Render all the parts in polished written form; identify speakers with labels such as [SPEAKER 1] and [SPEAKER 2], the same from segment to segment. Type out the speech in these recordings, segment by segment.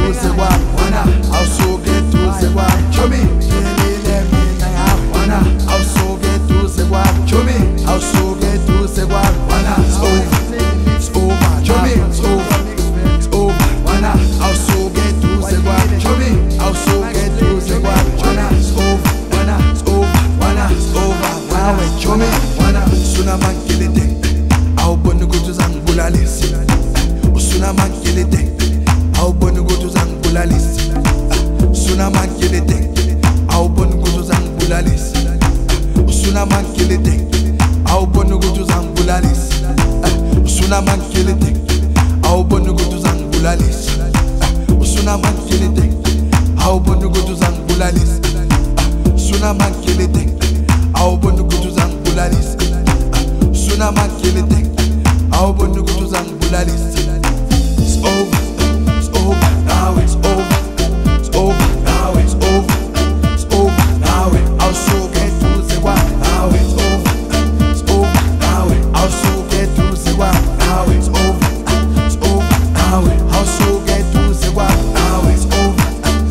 [SPEAKER 1] eduze kwami wena awusuke eduze kwami Chomi phelile mina ngawe wena awusuke eduze kwami Chomi awusuke eduze kwami wena it's over Chomi it's over wena awusuke eduze kwami Chomi awusuke eduze kwami wena it's over wena it's over nawe Chomi wena usuna mangilide awubona ukuthi uzangibulalisa usuna mangilide awubona ukuthi uzangibulalisa usuna mangilide awubona ukuthi uzangibulalisa usuna mangilide awubona ukuthi uzangibulalisa usuna mangilide awubona ukuthi uzangibulalisa usuna mangilide awubona ukuthi uzangibulalisa usuna mangilide awubona ukuthi uzangibulalisa usuna mangilide awubona ukuthi uzangibulalisa It's over now it's over now it's over now awusuke eduze kwami now it's over now awusuke eduze kwami now it's over now awusuke eduze kwami now it's over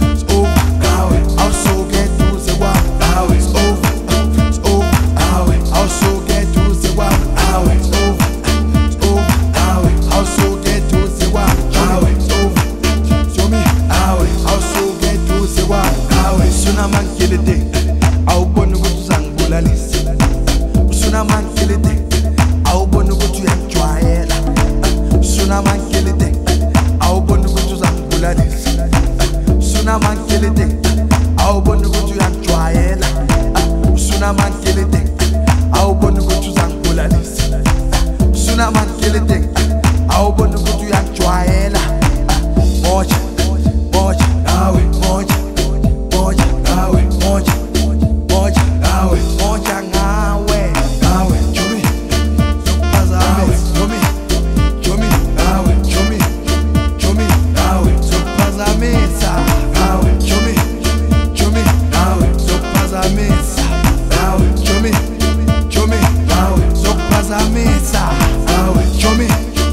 [SPEAKER 1] now awusuke eduze kwami now it's over now awusuke eduze kwami now it's over now awusuke eduze kwami now it's over Chomi awusuke eduze kwami now usuna mangilide awubona ukuthi uzangibulalisa usuna mangilide awubona ukuthi uyangijwayela usuna mangilide awubona ukuthi uzangibulalisa usuna mangilide awubona ukuthi uyangijwayela usuna mangilide awubona ukuthi uzangibulalisa usuna mangilide awubona ukuthi uyangijwayela moja nawe moja nawe moja nawe moja ngawe Chomi zokuphazamisa Chomi nawe Chomi nawe zokuphazamisa nawe Chomi nawe zokuphazamisa nawe Chomi nawe zokuphazamisa nawe Chomi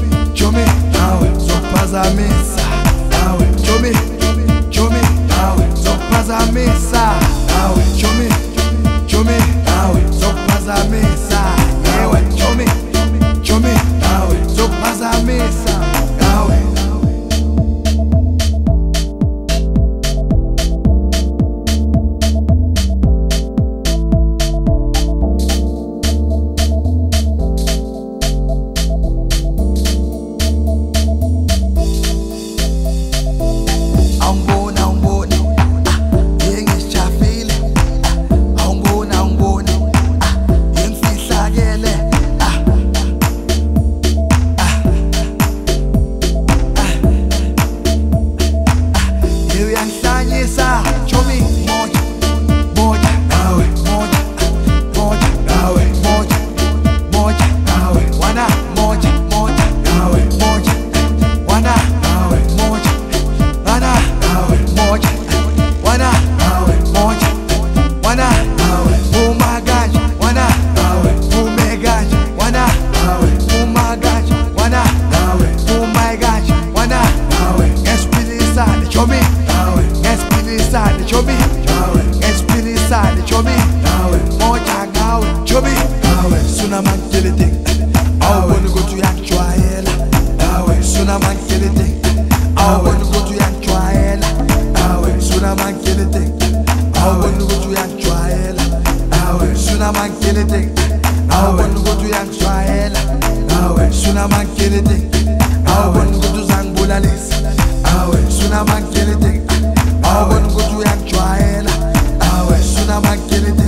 [SPEAKER 1] nawe zokuphazamisa nawe Chomi nawe zokuphazamisa nawe Chomi nawe zokuphazamisa yewe Chomi nawe zokuphazamisa nawe Chomi moja nawe moja nawe moja nawe wana moja nawe moja wana nawe moja wana nawe moja wana nawe moja wana nawe umagaji wana nawe umegaji wana nawe umagaji wana nawe umegaji wana nawe espiritual Chomi Espiritual Chomi Espiritual Chomi moja ngawe Chomi suna mangilide awubona ukuthi uyangijwayela suna mangilide awubona ukuthi uyangijwayela suna mangilide awubona ukuthi uyangijwayela suna mangilide awubona ukuthi uyangijwayela suna mangilide awubona ukuthi uzangibulalisa suna mangilide awubona ukuthi uyangijwayela suna mangilide